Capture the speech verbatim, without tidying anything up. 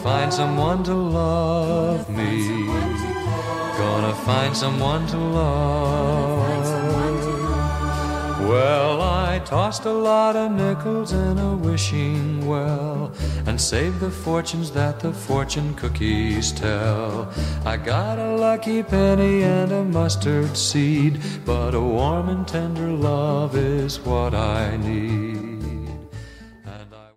find someone to love me. Gonna find someone to love. Well, I tossed a lot of nickels in a wishing well and saved the fortunes that the fortune cookies tell. I got a lucky penny and a mustard seed, but a warm and tender love is what I need.